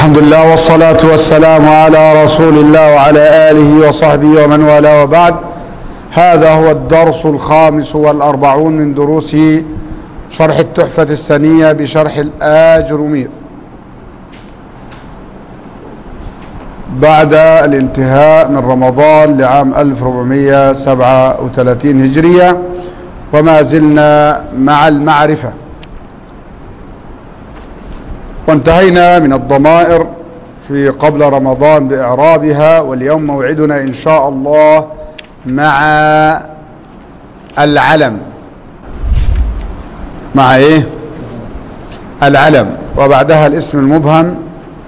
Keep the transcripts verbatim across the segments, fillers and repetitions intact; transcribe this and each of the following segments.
الحمد لله والصلاة والسلام على رسول الله وعلى آله وصحبه ومن والاه، وبعد. هذا هو الدرس الخامس والأربعون من دروس شرح التحفة السنية بشرح الآجرومير بعد الانتهاء من رمضان لعام ألف وأربعمائة وسبعة وثلاثين هجرية، وما زلنا مع المعرفة، وانتهينا من الضمائر في قبل رمضان بإعرابها، واليوم موعدنا إن شاء الله مع العلم. مع إيه؟ العلم، وبعدها الاسم المبهم،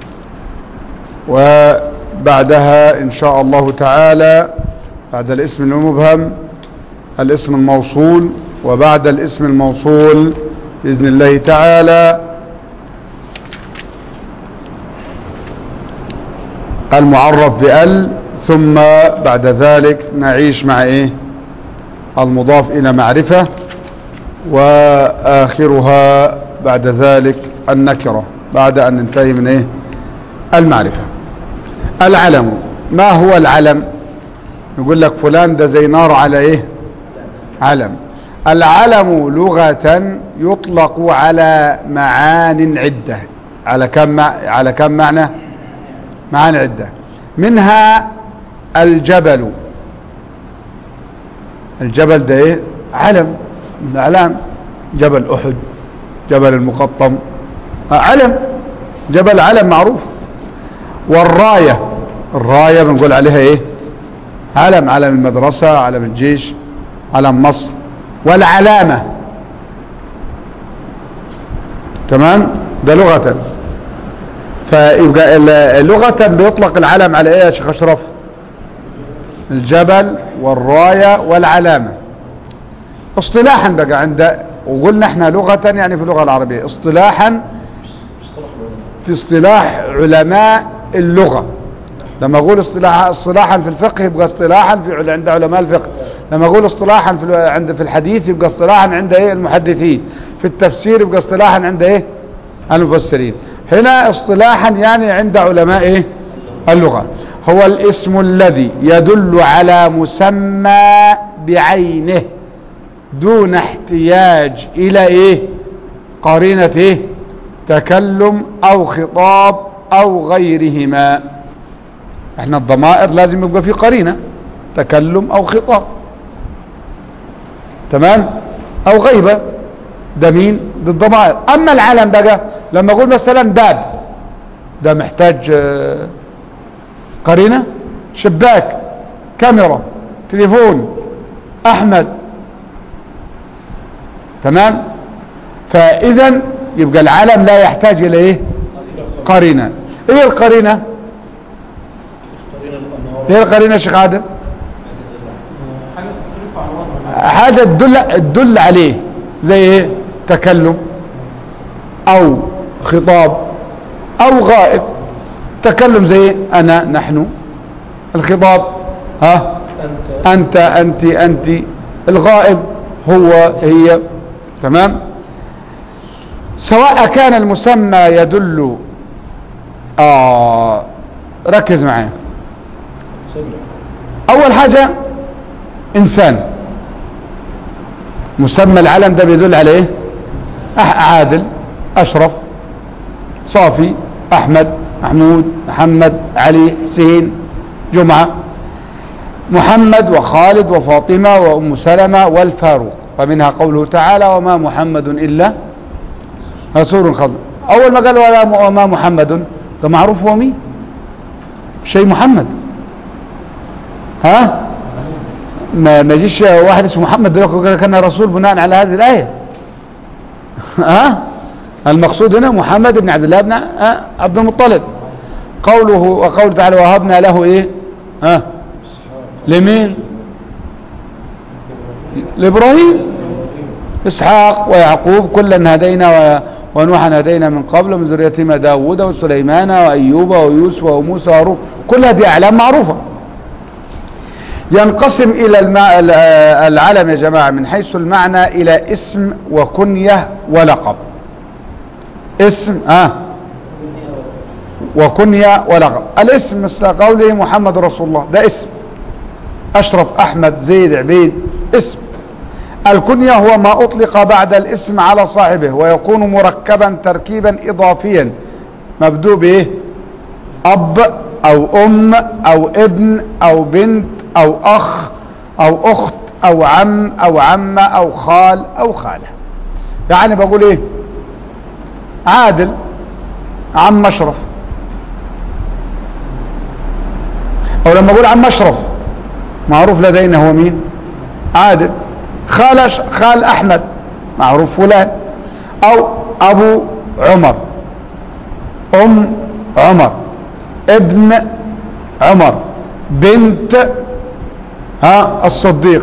وبعدها إن شاء الله تعالى بعد الاسم المبهم الاسم الموصول، وبعد الاسم الموصول بإذن الله تعالى المعرف بال، ثم بعد ذلك نعيش مع ايه المضاف الى معرفة، واخرها بعد ذلك النكرة بعد ان ننتهي من ايه المعرفة. العلم، ما هو العلم؟ نقول لك فلان ده زي نار على ايه علم. العلم لغة يطلق على معان عدة. على كم على كم معنى؟ معان عدة، منها الجبل. الجبل ده ايه؟ علم من الاعلام. جبل احد، جبل المقطم، علم. جبل علم معروف. والراية، الراية بنقول عليها ايه؟ علم. علم المدرسة، علم الجيش، علم مصر. والعلامة، تمام، ده لغة. فيبقى لغة بيطلق العلم على ايه يا شيخ اشرف؟ الجبل والراية والعلامة. اصطلاحا بقى عند، وقلنا احنا لغة يعني في اللغة العربية، اصطلاحا في اصطلاح علماء اللغة. لما اقول اصطلاح اصطلاحا في الفقه يبقى اصطلاحا في عند علماء الفقه. لما اقول اصطلاحا في عند في الحديث يبقى اصطلاحا عند ايه المحدثين. في التفسير يبقى اصطلاحا عند ايه المفسرين. هنا اصطلاحا يعني عند علماء ايه اللغة. هو الاسم الذي يدل على مسمى بعينه دون احتياج الى ايه قرينة ايه تكلم او خطاب او غيرهما. احنا الضمائر لازم يبقى في قرينة تكلم او خطاب، تمام، او غيبة. ده مين؟ ده الضمائر. اما العلم بقى لما اقول مثلا باب، ده محتاج قرينة. شباك، كاميرا، تليفون، احمد، تمام. فاذا يبقى العلم لا يحتاج الى ايه قرينة. ايه القرينة؟ ايه القرينة يا شيخ عادل؟ حاجة تدل تدل عليه، زي ايه؟ تكلم او خطاب او غائب. تكلم زي انا، نحن. الخطاب ها انت انت انت. الغائب هو هي، تمام. سواء كان المسمى يدل آه ركز معي. اول حاجة انسان. مسمى العلم ده بيدل عليه عادل، اشرف، صافي، احمد، محمود، محمد، علي، حسين، جمعة، محمد وخالد وفاطمة وام سلمة والفاروق. فمنها قوله تعالى وما محمد الا رسول خضر. اول ما قال وما محمد ده معروف هو مين؟ شيء محمد. ها ما ما يجيش واحد اسمه محمد دلوقتي كان رسول بناء على هذه الآية. ها المقصود هنا محمد بن عبد الله بن عبد المطلب. قوله وقوله تعالى وهبنا له ايه؟ ها لمين؟ لإبراهيم، إسحاق ويعقوب كلا هدينا ونوحا هدينا من قبل من ذريتهما داود وسليمان وأيوب ويوسف وموسى وهارون. كل هذه أعلام معروفة. ينقسم إلى العلم يا جماعة من حيث المعنى إلى اسم وكنية ولقب. اسم اه وكنية ولقب. الاسم مثل قوله محمد رسول الله، ده اسم. أشرف، أحمد، زيد، عبيد، اسم. الكنية هو ما أطلق بعد الاسم على صاحبه ويكون مركبا تركيبا إضافيا مبدوء به أب أو أم أو ابن أو بنت أو أخ أو أخت أو عم أو عمة أو خال أو خالة. يعني بقول إيه؟ عادل عم أشرف، أو لما أقول عم أشرف معروف لدينا هو مين؟ عادل. خال خال أحمد معروف فلان. أو أبو عمر، أم عمر، ابن عمر، بنت ها الصديق.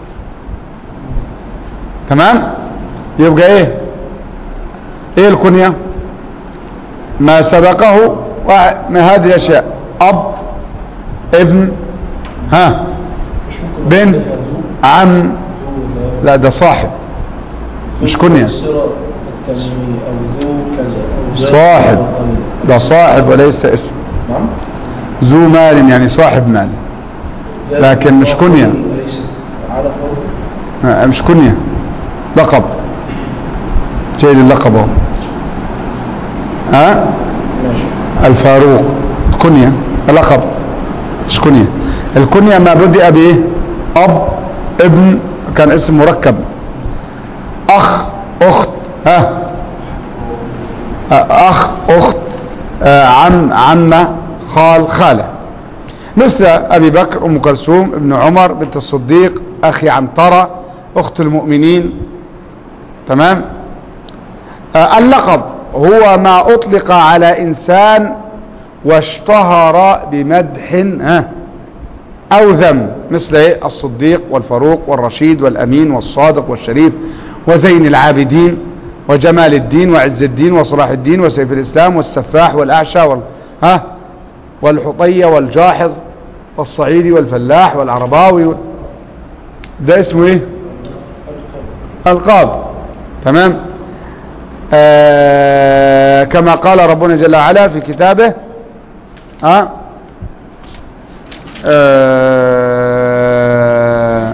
تمام؟ يبقى ايه ايه الكنية؟ ما سبقه من هذه الاشياء: اب، ابن، ها بنت، عم. لا ده صاحب مش كنية. صاحب ده صاحب وليس اسم. ذو مال يعني صاحب مال، لكن مش كنية. مش كنية، لقب. جاي اللقب اهو. ها الفاروق كنية، لقب مش كنية. الكنية ما بدأ به اب، ابن كان اسم مركب، اخ، اخت، ها اخ، اخت، عم، عمة، خال، خالة. مثل ابي بكر، ام كلثوم، ابن عمر، بنت الصديق، اخي عنترة، اخت المؤمنين. تمام. اللقب هو ما اطلق على انسان واشتهر بمدح ها او ذم، مثل ايه؟ الصديق والفاروق والرشيد والامين والصادق والشريف وزين العابدين وجمال الدين وعز الدين وصلاح الدين وسيف الاسلام والسفاح والاعشى وال... ها والحطية والجاحظ والصعيدي والفلاح والعرباوي وال... ده اسمه ايه؟ القاب. تمام. آه كما قال ربنا جل وعلا في كتابه ها آه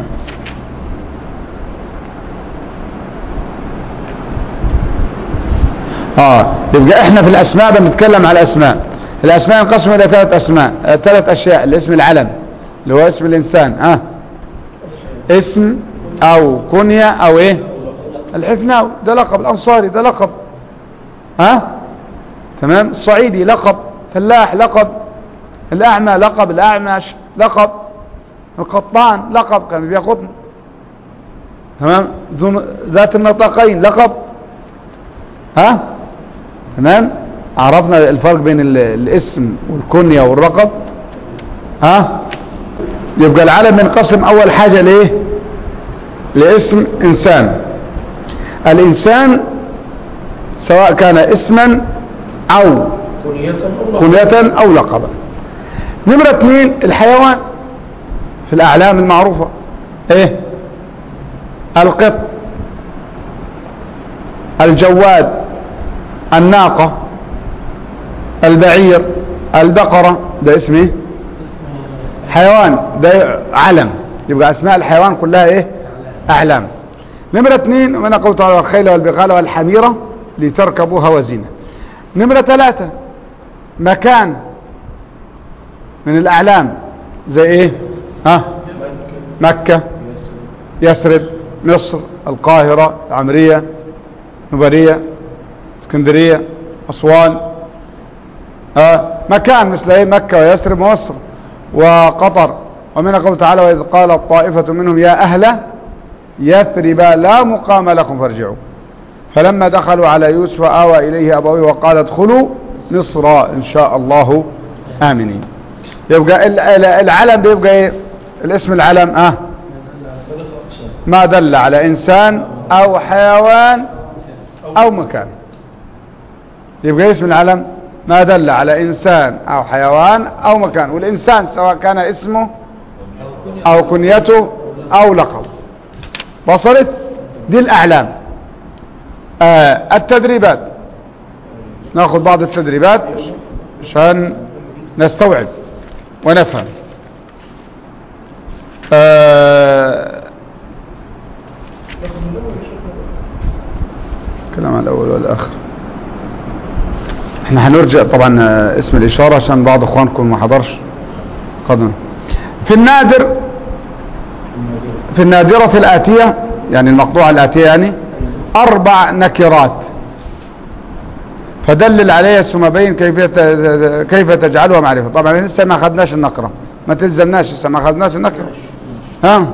اه يبقى احنا في الاسماء بنتكلم على الاسماء. الاسماء ينقسم الى ثلاث اسماء، آه ثلاث اشياء: الاسم العلم اللي هو اسم الانسان، ها آه. اسم او كنية او ايه؟ الحفناوي ده لقب، الانصاري ده لقب، ها آه؟ تمام. الصعيدي لقب، فلاح لقب، الاعمى لقب، الاعمش لقب، القطان لقب كان فيها قطن. تمام. ذات النطاقين لقب، ها آه؟ تمام. عرفنا الفرق بين الاسم والكنية واللقب، ها آه؟ يبقى العلم ينقسم اول حاجة ليه؟ لاسم انسان. الانسان سواء كان اسما او كنية او لقبا. نمرة اثنين الحيوان في الاعلام المعروفة، ايه؟ القط، الجواد، الناقة، البعير، البقرة. ده اسم ايه؟ حيوان، ده علم. يبقى اسماء الحيوان كلها ايه؟ اعلام. نمرة اثنين من قوله تعالى: الخيل والبغال والحميرة لتركبوها وزينة. نمرة ثلاثة مكان من الاعلام، زي ايه؟ ها مكة، يثرب، مصر، القاهرة، العمرية، نبرية، اسكندرية، اسوان. ها مكان مثل ايه؟ مكة ويثرب ومصر وقطر. ومن قوله تعالى: وإذ قالت طائفة منهم يا أهل يثرب لا مقام لكم فارجعوا فلما دخلوا على يوسف آوى إليه أبويه وقال ادخلوا مصر إن شاء الله آمنين. يبقى العلم بيبقى ايه؟ الاسم العلم اه ما دل على إنسان أو حيوان أو مكان. يبقى اسم العلم ما دل على إنسان أو حيوان أو مكان. والإنسان سواء كان اسمه أو كنيته أو لقب. وصلت؟ دي الأعلام. آه التدريبات، ناخذ بعض التدريبات عشان نستوعب ونفهم. آه كلام على الأول والآخر. احنا هنرجع طبعا اسم الإشارة عشان بعض اخوانكم ما حضرش قدم. في النادر، في النادرة الآتية يعني المقطوعة الآتية يعني أربع نكرات، فدلل عليها ثم بين كيف كيف تجعلها معرفة. طبعا لسه ما أخذناش النقرة، ما تلزمناش، لسه ما أخذناش النقرة. ها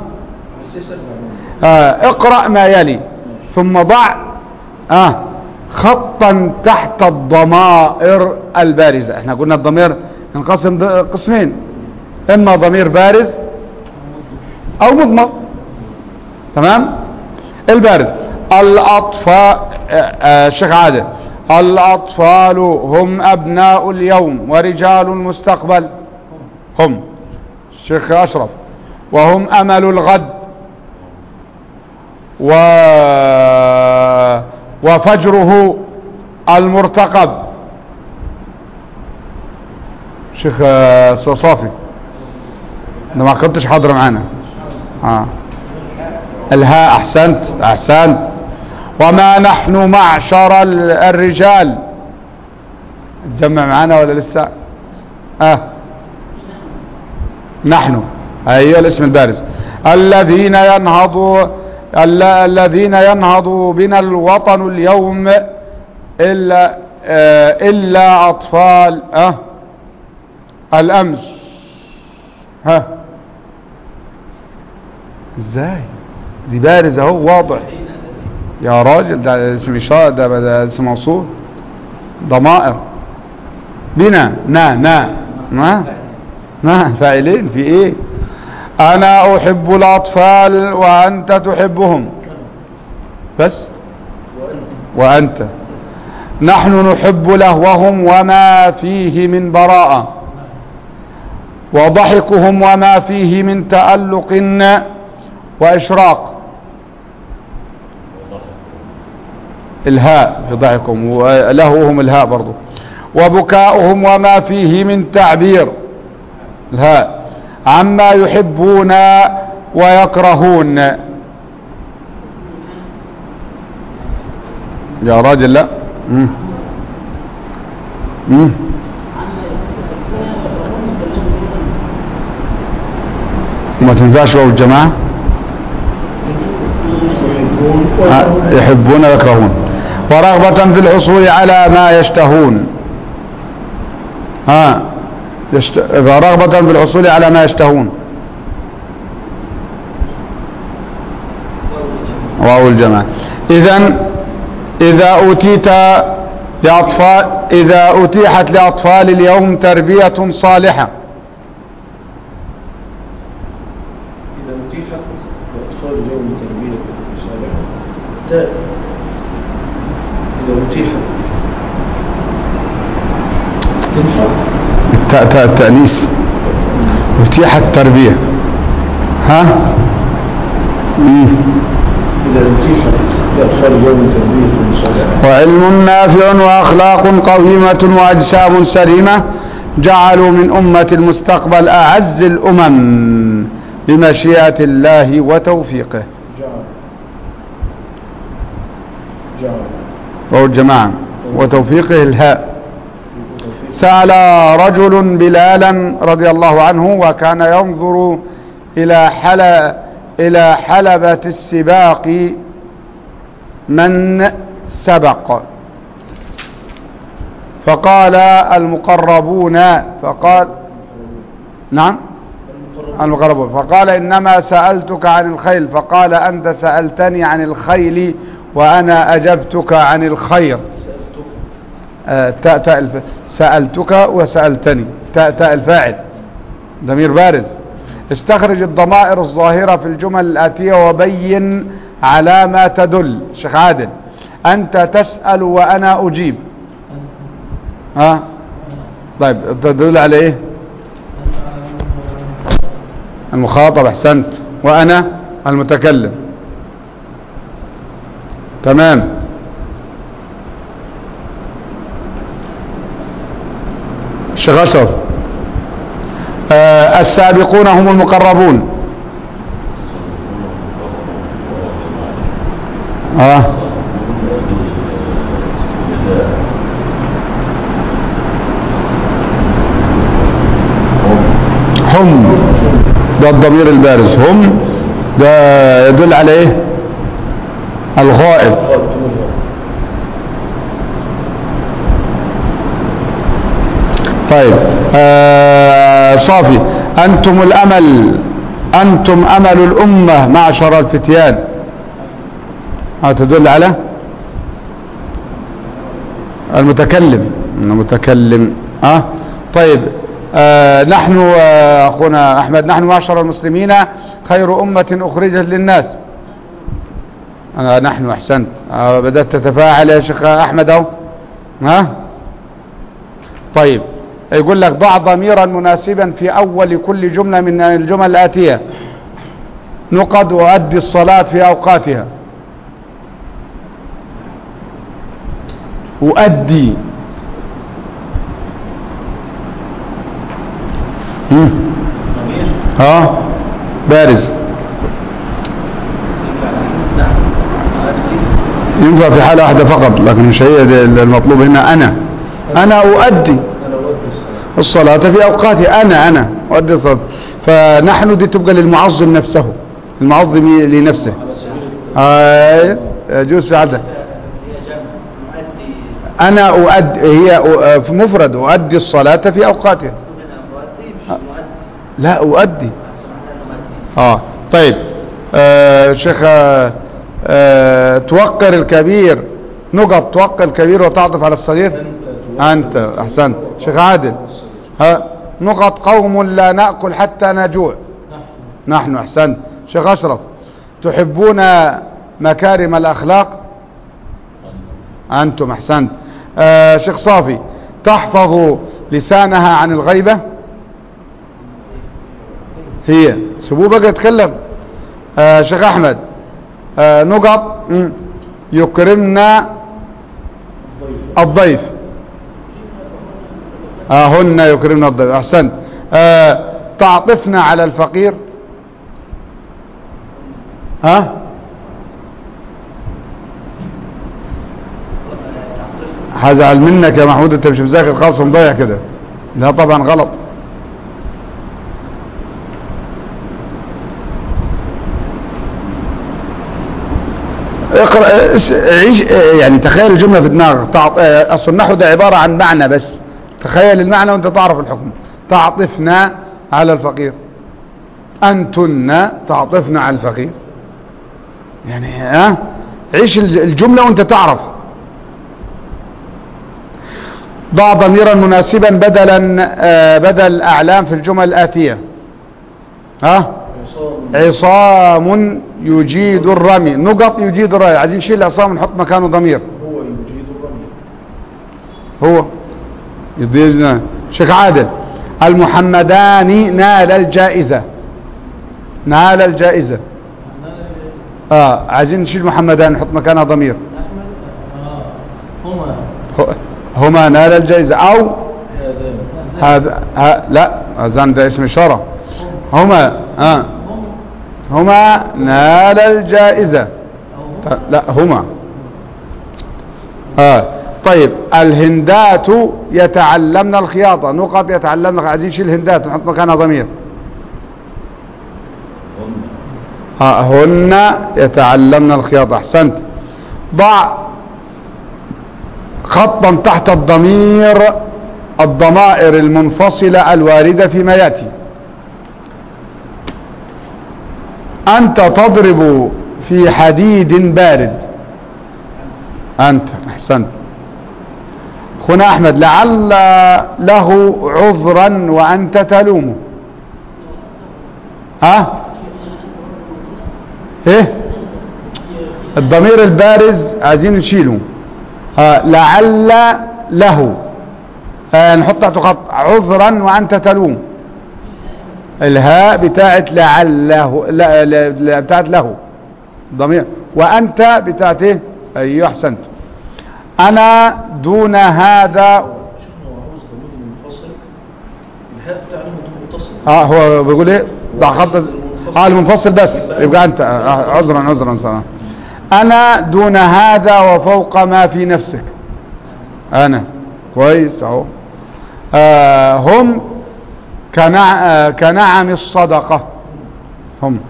آه. اقرأ ما يلي ثم ضع آه. خطا تحت الضمائر البارزة. احنا قلنا الضمير ينقسم قسمين، اما ضمير بارز او مضمر. تمام. البارز الاطفال، الشيخ عادل، الاطفال هم ابناء اليوم ورجال المستقبل هم. الشيخ اشرف وهم امل الغد و وفجره المرتقب. شيخ صافي انت ما كنتش حاضر معانا. اه الهاء. احسنت احسنت. وما نحن معشر الرجال. تجمع معانا ولا لسه؟ اه نحن ايوه الاسم البارز. الذين ينهضوا الذين ينهض بنا الوطن اليوم إلا آه إلا أطفال آه الأمس. ها ازاي دي بارزة اهو واضح يا راجل. ده اسم إشارة، ده, ده اسم موصول ضمائر. بنا نا نا نا نا فاعلين في ايه؟ أنا أحب الأطفال وأنت تحبهم بس وأنت. نحن نحب لهوهم وما فيه من براءة وضحكهم وما فيه من تألق وإشراق. الهاء في ضحكهم ولهوهم الهاء برضو. وبكاؤهم وما فيه من تعبير الهاء عما يحبون ويكرهون. يا راجل لا. مم. مم. وما تنفعش واو الجماعة. يحبون ويكرهون. ورغبة في الحصول على ما يشتهون. ها يشت... رغبة في الحصول على ما يشتهون. واو الجماعة. إذن إذا أوتيت لأطفال إذا أتيحت لأطفال اليوم تربية صالحة. إذا أتيحت لأطفال اليوم تربية صالحة. إذا أتيحت التاء تاء التأنيس. أتيحت تربية. ها مم. إذا أتيحت لأطفال اليوم تربية صالحة. وعلم نافع وأخلاق قويمة وأجسام سليمة جعلوا من أمة المستقبل أعز الأمم بمشيئة الله وتوفيقه. جعل جعل وهو الجماعة وتوفيقه الهاء. سأل رجل بلالا رضي الله عنه وكان ينظر إلى حل إلى حلبة السباق من سبق، فقال المقربون، فقال نعم المقربون، فقال إنما سألتك عن الخيل، فقال أنت سألتني عن الخيل وأنا أجبتك عن الخير. آه تاء تاء سألتك وسألتني تاء تاء الفاعل ضمير بارز. استخرج الضمائر الظاهرة في الجمل الآتية وبين على ما تدل. شيخ عادل أنت تسأل وأنا أجيب. ها آه؟ طيب تدل على إيه؟ المخاطب. أحسنت. وأنا المتكلم. تمام. شيخ أشرف. آه السابقون هم المقربون. اه هم ده الضمير البارز، هم ده يدل على ايه؟ الغائب. طيب آه صافي. انتم الامل، انتم امل الامة معشر الفتيان. ها تدل على المتكلم، المتكلم. اه طيب آه نحن آه اخونا احمد، نحن معشر المسلمين خير امة اخرجت للناس. انا نحن احسنت. آه بدأت تتفاعل يا شيخ احمد اهو. ها طيب يقول لك ضع ضميرا مناسبا في اول كل جملة من الجمل الاتية. نقد وأدي الصلاة في اوقاتها. أؤدي ها بارز ينفع في حالة واحدة فقط، لكن مش هي المطلوب هنا. أنا أنا أؤدي الصلاة في أوقاتها. أنا أنا أؤدي الصلاة. فنحن دي تبقى للمعظم نفسه، المعظم لنفسه. آه يجوز في عدد. أنا أؤدي، هي في مفرد، أؤدي الصلاة في أوقاتها. لا أؤدي. آه طيب آه شيخ آه توقر الكبير. نقط توقر الكبير وتعطف على الصغير. أنت أحسنت. شيخ عادل ها نقط قوم لا نأكل حتى نجوع. نحن أحسنت. شيخ أشرف تحبون مكارم الأخلاق. أنتم أحسنت. آه شيخ صافي تحفظ لسانها عن الغيبة. هي سيبوه بقى يتكلم. آه شيخ أحمد آه نقط يكرمنا الضيف. آه هن يكرمنا الضيف. أحسنت. آه تعطفنا على الفقير. ها هزعل منك يا محمود، انت مش مذاكر خالص ومضيع كده. لا طبعا غلط. اقرأ عيش يعني، تخيل الجملة في دماغك. اصل النحو ده عبارة عن معنى بس، تخيل المعنى وانت تعرف الحكم. تعطفنا على الفقير. انتن تعطفن على الفقير. يعني ها عيش الجملة وانت تعرف. ضع ضميرا مناسبا بدلا آه بدل اعلام في الجمل الآتية. ها عصام يجيد الرمي. نقط يجيد الرمي. عايزين نشيل عصام ونحط مكانه ضمير. هو يجيد الرمي. هو يجيد. شيخ عادل المحمدان نال الجائزة. نال الجائزة. اه عايزين نشيل محمدان نحط مكانها ضمير. هما هما نال الجائزة. او هذا ها لا اذان ده اسم اشارة. هما اه هما نال الجائزة. لا هما آه. طيب الهندات يتعلمن الخياطة. نقط يتعلمن. عايزين نشيل الهندات نحط مكانها ضمير. ها هن يتعلمن الخياطة. احسنت. ضع خطا تحت الضمير الضمائر المنفصلة الواردة فيما يأتي. أنت تضرب في حديد بارد. أنت أحسنت. هنا أحمد لعل له عذرا وأنت تلومه. ها إيه الضمير البارز عايزين نشيله. ها لعل له ها نحط تحته خط عذرا وأنت تلوم. الهاء بتاعت لعله لا, لا بتاعت له ضمير. وأنت بتاعت ايه؟ ايوه احسنت. انا دون هذا. شفنا وعوز ضمير منفصل اه هو بيقول ايه ضع خط اه المنفصل بس يبقى انت آه عذرا عذرا صراحة. انا دون هذا وفوق ما في نفسك. انا كويس اهو. آه هم كنع... آه كنعم الصدقة. هم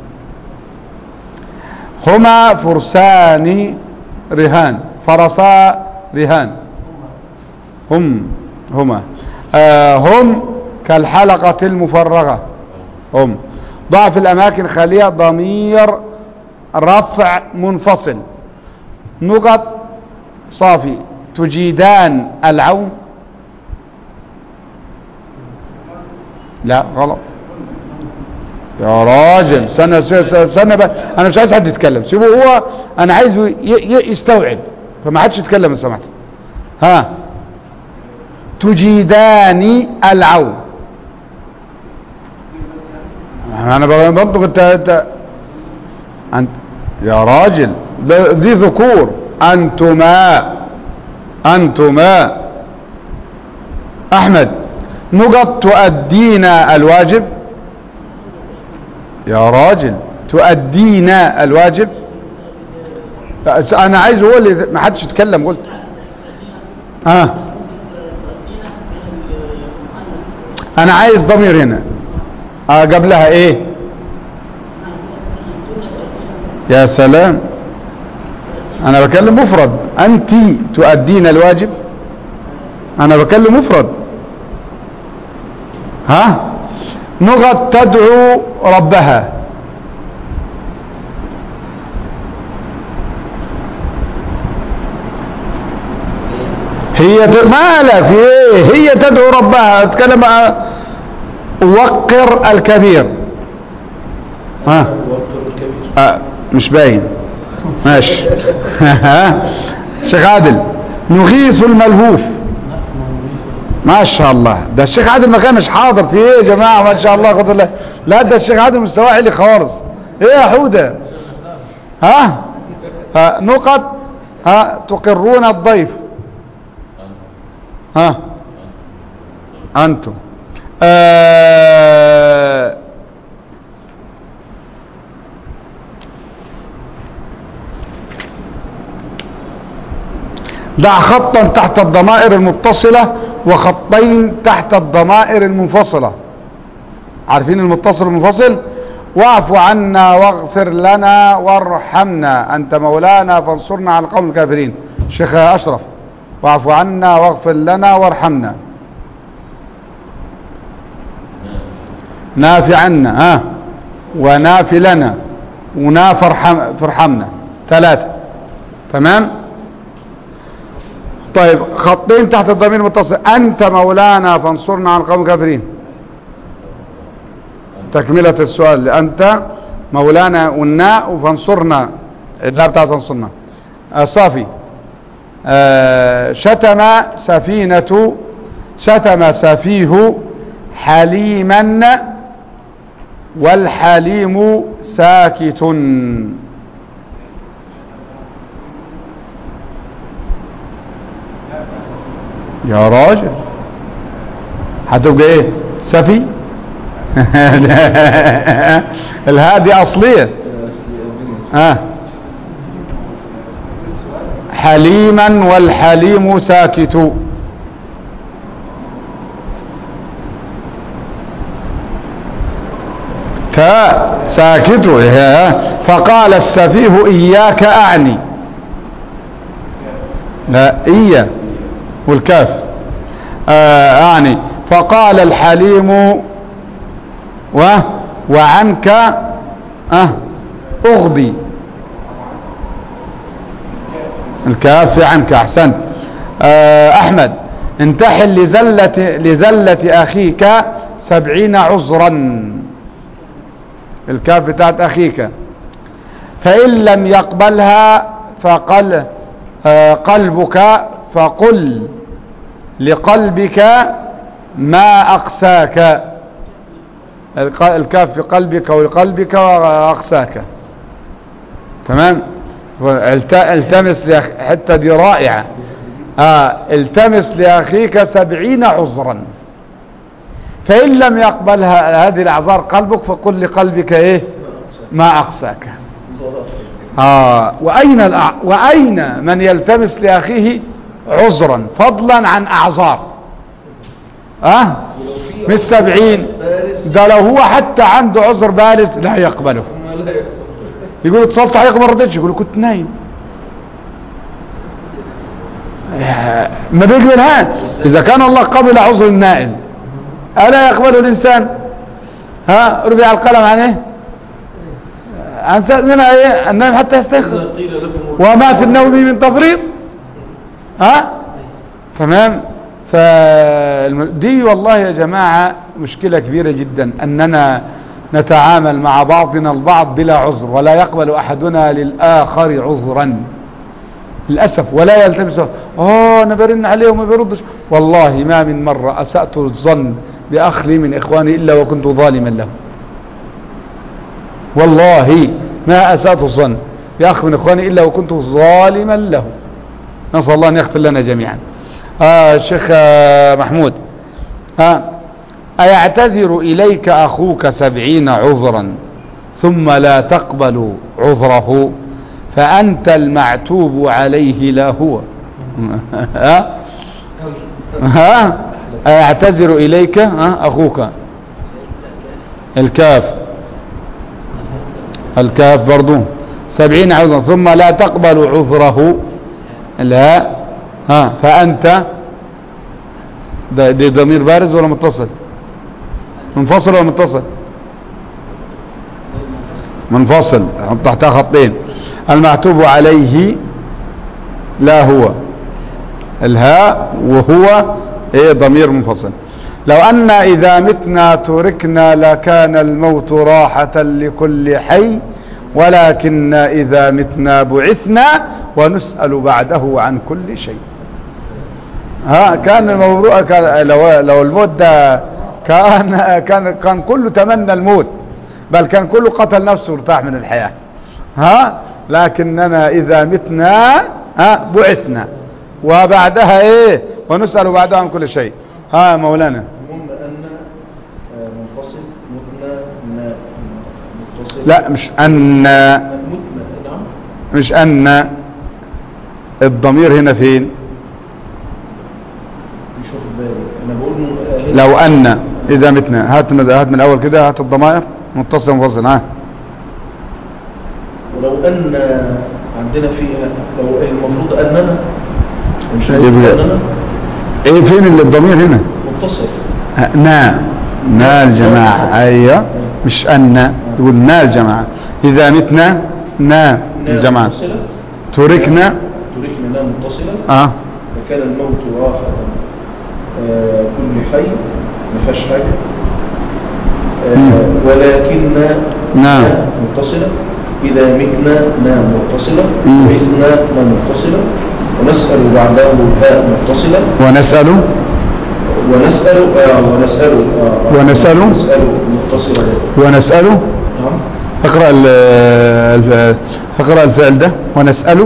هما فرسان رهان فرسا رهان. هم هما آه هم كالحلقة المفرغة. هم ضع في الأماكن خالية ضمير رفع منفصل. نقط صافي تجيدان العون. لا غلط يا راجل. سنة سنة بقى. انا مش عايز حد يتكلم سيبه هو. انا عايزه يستوعب فما حدش يتكلم لو سمحت. ها تجيدان العون. انا برضه انت انت انت يا راجل ذي ذكور. انتما انتما احمد نقط تؤدين الواجب. يا راجل تؤدين الواجب. انا عايز هو اللي ما حدش يتكلم قلت ها آه. انا عايز ضمير هنا آه قبلها ايه. يا سلام انا بكلم مفرد. انت تؤدين الواجب. انا بكلم مفرد. ها نغت تدعو ربها. هي ت... ما لا في ايه. هي تدعو ربها. اتكلم وقر الكبير. ها آه. مش باين ماشي. شيخ عادل نغيث الملهوف. ما شاء الله ده الشيخ عادل ما كانش حاضر في ايه يا جماعه. ما شاء الله قدر الله. لا ده الشيخ عادل مستواه عالي خالص. ايه يا حوده ها, ها نقط ها تقرون الضيف. ها انتم آه ضع خطا تحت الضمائر المتصلة وخطين تحت الضمائر المنفصلة. عارفين المتصل والمنفصل. واعف عنا واغفر لنا وارحمنا أنت مولانا فانصرنا على القوم الكافرين. شيخ أشرف واعف عنا واغفر لنا وارحمنا. نافع عنا ها ونافي لنا ونافرحم فرحمنا. ثلاثة تمام. طيب خطين تحت الضمير المتصل. أنت مولانا فانصرنا على القوم الكافرين. تكملة السؤال. أنت مولانا والناء وفانصرنا الناء بتاع تنصرنا. صافي آه شتم سفينة شتم سفيه حليما والحليم ساكت. يا راجل هتبقى ايه سفي. الهادي اصلية ها آه. حليما والحليم ساكت. فساكت فقال السفيه إياك أعني. لا إيا والكاف آه أعني. فقال الحليم و وعنك أه أغضي. الكاف عنك. أحسنت آه أحمد انتحل لزلة, لزلة أخيك سبعين عذرا. الكاف بتاعت أخيك. فإن لم يقبلها فقل آه قلبك فقل لقلبك ما أقساك. الكاف في قلبك ولقلبك وأقساك. تمام. التمس حتى دي رائعة. آه التمس لأخيك سبعين عذرا. فإن لم يقبلها هذه الأعذار قلبك فقل لقلبك إيه ما أقساك. آه وأين, الأع... وأين من يلتمس لأخيه عذرا فضلا عن أعذار أه مش سبعين ده لو هو حتى عنده عذر بارز لا يقبله. يقول اتصلت عليك ما رضيتش يقول كنت نايم ما بيقبلهاش. إذا كان الله قبل عذر النائم ألا يقبله الإنسان؟ ها ربع القلم عن ايه عن منها ايه النائم حتى يستيقظ وما في النوم من تفريط. ها تمام. فدي والله يا جماعة مشكلة كبيرة جدا أننا نتعامل مع بعضنا البعض بلا عذر ولا يقبل أحدنا للآخر عذرا للأسف ولا يلتمس اه انا برن عليه وما بيردش. والله ما من مرة أسأت الظن بأخ لي من إخواني إلا وكنت ظالما له. والله ما أسأت الظن بأخ من إخواني إلا وكنت ظالما له. نسأل الله أن يغفر لنا جميعا. آه الشيخ آه محمود آه أيعتذر إليك أخوك سبعين عذرا ثم لا تقبل عذره فأنت المعتوب عليه لا هو. ها ها أيعتذر إليك ها أخوك الكاف الكاف برضو سبعين عذرا ثم لا تقبل عذره لا ها فأنت ده دي ضمير بارز ولا متصل منفصل ولا متصل منفصل تحتها خطين. المعتوب عليه لا هو الهاء وهو ايه ضمير منفصل. لو أن إذا متنا تركنا لكان الموت راحة لكل حي ولكن إذا متنا بعثنا ونسأل بعده عن كل شيء. ها كان الموضوع كان لو, لو الموت ده كان كان كان كله تمنى الموت بل كان كله قتل نفسه وارتاح من الحياة. ها لكننا إذا متنا ها بعثنا وبعدها ايه ونسأل بعدها عن كل شيء. ها مولانا المهم أن منفصل متنا متصل لا مش أن مش أن الضمير هنا فين أنا بقول لو أن إذا متنا هات من هات من الأول كده هات الضمائر متصل منفصل. ها ولو أن عندنا فيها لو المفروض أننا مش أننا إيه فين اللي الضمير هنا متصل نا نا الجماعة أيوة مش أن تقول نا الجماعة إذا متنا نا الجماعة تركنا تركنا نا متصلة آه فكان الموت راحة آه كل حي ما فيهاش حاجة آه ولكن نعم متصلة إذا متنا نا متصلة وإذنا نا متصلة ونسأل بعده هاء متصلة ونسأل ونسأل آه ونسأل آه ونسأل نسأل متصلة ونسأل نعم اقرأ اقرأ الفعل ده ونسأل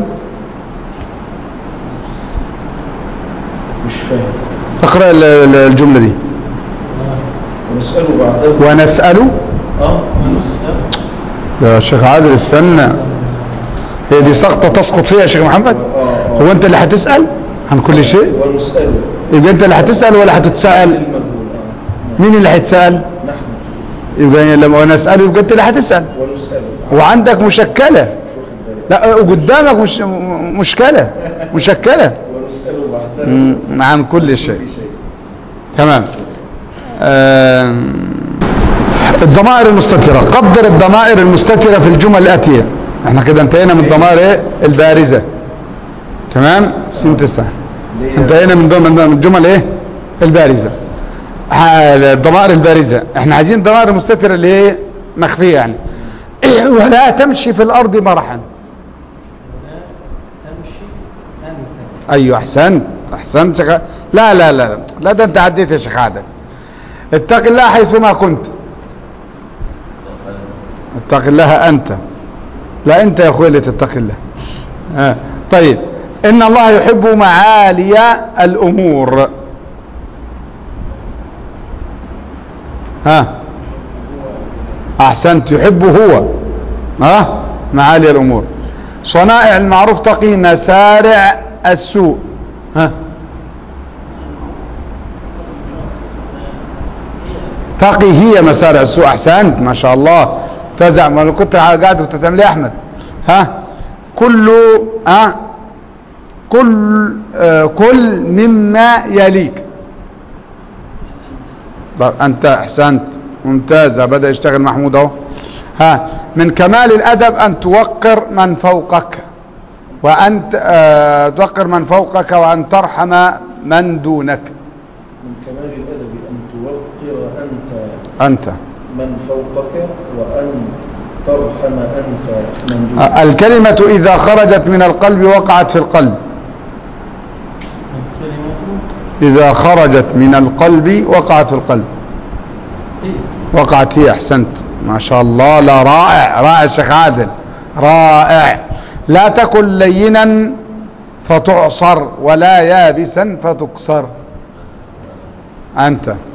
مش فاهم اقرأ الجملة دي ونسأل بعده ونسأل اه يا شيخ عادل استنى هي دي سقطة تسقط فيها يا شيخ محمد. هو انت اللي هتسأل عن كل شيء ونسأل يبقى انت اللي هتسأل ولا هتتسأل مين اللي هيتسأل يبقى لما نسأل يبقى انت اللي هتسأل وعندك مشكلة لا وقدامك مش مشكلة مشكلة عن كل شيء. تمام. آه الضمائر المستترة قدر الضمائر المستترة في الجمل الآتية. احنا كده انتهينا من الضمائر ايه البارزة. تمام سين تسعة انتهينا من من الجمل ايه البارزة. الضمائر البارزة احنا عايزين الضمائر المستترة اللي هي مخفية يعني ولا تمشي في الارض مرحا. ايوه احسنت احسنت شخ... لا لا لا لا ده انت عديت يا شيخ عادل. اتق الله حيثما كنت. اتق الله انت لا انت يا اخوي اللي تتقي الله. آه. طيب ان الله يحب معالي الامور ها احسنت، يحبه هو. ها معالي الامور. صنائع المعروف تقي مسارع السوء. ها تقي هي مسارع السوء. احسنت ما شاء الله. تزع ما لو كنت قاعد وتتعمل يا احمد. ها كل ها كل آه كل مما يليك. انت احسنت ممتاز. بدأ يشتغل محمود اهو. ها من كمال الادب ان توقر من فوقك وان آه توقر من فوقك وان ترحم من دونك. من كمال الادب ان توقر انت انت من فوقك وان ترحم انت من دونك. آه الكلمة اذا خرجت من القلب وقعت في القلب. اذا خرجت من القلب وقعت في القلب. وقعت هي. احسنت ما شاء الله. لا رائع رائع الشيخ عادل رائع. لا تكن لينا فتعصر ولا يابسا فتكسر. انت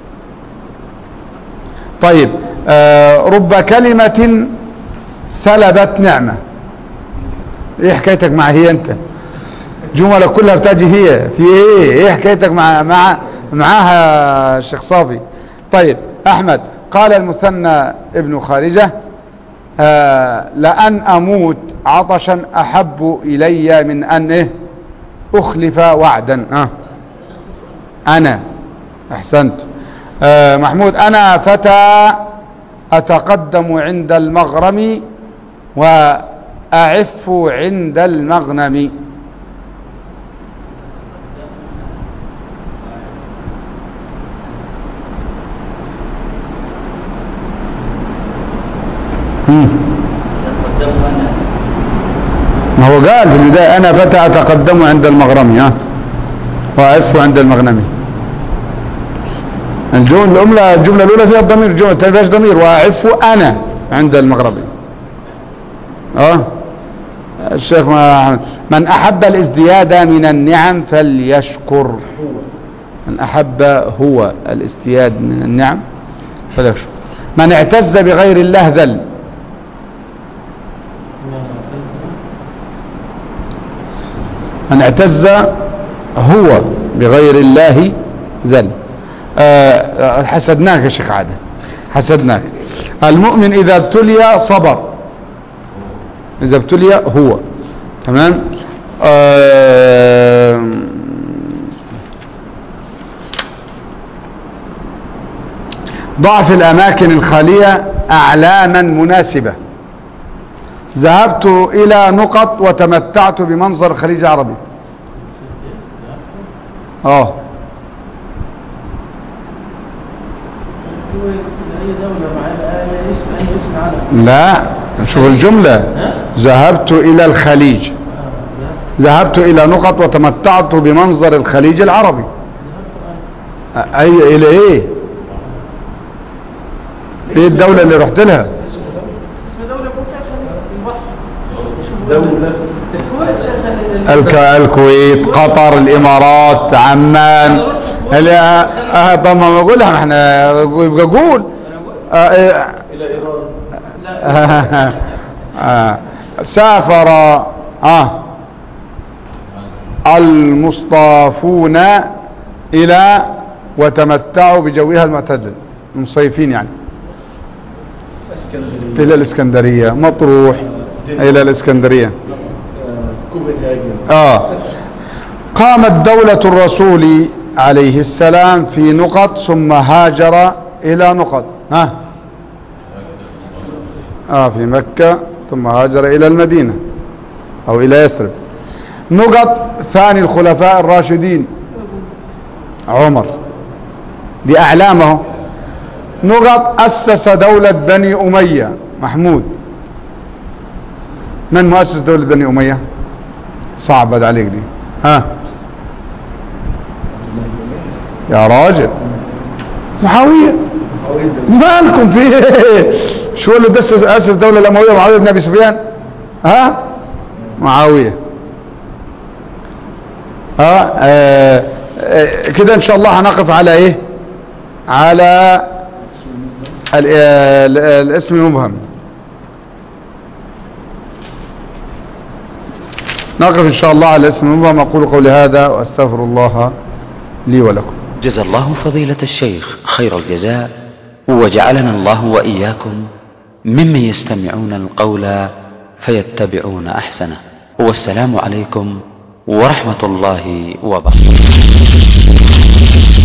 طيب. آه رب كلمة سلبت نعمة. ايه حكايتك مع هي؟ انت جملة كلها بتاجي هي في ايه؟ ايه حكايتك مع مع معاها الشيخ صافي؟ طيب احمد. قال المثنى ابن خارجة آه لأن أموت عطشا أحب إلي من أن إيه أخلف وعدا. آه أنا أحسنت. آه محمود. أنا فتى أتقدم عند المغرم وأعف عند المغنم. ما هو قال في البداية أنا فتى أتقدم عند المغرم ها وأعف عند المغنم. الجملة الأولى الجملة الأولى فيها الضمير. الجملة الثانية فيهاش ضمير. وأعف أنا عند المغرب. اه الشيخ من أحب الازدياد من النعم فليشكر. من أحب هو الازدياد من النعم فليشكر. من اعتز بغير الله ذل. من اعتز هو بغير الله ذل. أه حسدناك يا شيخ عادل حسدناك. المؤمن إذا ابتلي صبر. إذا ابتلي هو تمام. أه ضع في الأماكن الخالية أعلاما مناسبة. ذهبت إلى نقط وتمتعت بمنظر الخليج العربي. اه لا شوف الجملة. ذهبت إلى الخليج. ذهبت إلى نقط وتمتعت بمنظر الخليج العربي. أي إلى إيه؟ إيه الدولة اللي رحت لها؟ دولة الكويت قطر الإمارات عمان. اه طب ما بقولها احنا يبقى قول الى ايران. آه. سافر اه المصطافون الى وتمتعوا بجوها المعتدل. مصيفين يعني الى الاسكندرية. مطروح الى الاسكندرية. اه قامت دولة الرسول عليه السلام في نقط ثم هاجر الى نقط. ها اه في مكة ثم هاجر الى المدينة او الى يثرب. نقط ثاني الخلفاء الراشدين عمر. دي اعلامه. نقط اسس دولة بني امية محمود. من مؤسس دولة بني امية؟ صعب بدأ عليك دي. ها يا راجل معاوية. مالكم فيه شو اللي دس اسس الدولة الاموية؟ معاوية بن ابي سفيان. ها معاوية. ها آه آه كده ان شاء الله هنقف على ايه؟ على ال- ال- الاسم المبهم. نقف إن شاء الله على الاسم المبهم. أقول قولي هذا وأستغفر الله لي ولكم. جزا الله فضيلة الشيخ خير الجزاء، وجعلنا الله وإياكم ممن يستمعون القول فيتبعون أحسنه. والسلام عليكم ورحمة الله وبركاته.